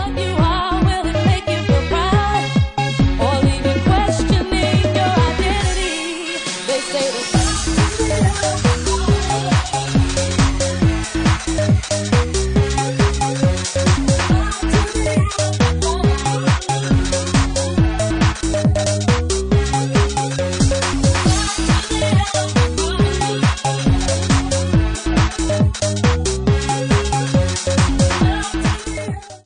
what you are, will it make you feel proud? Or leave you questioning your identity? They say that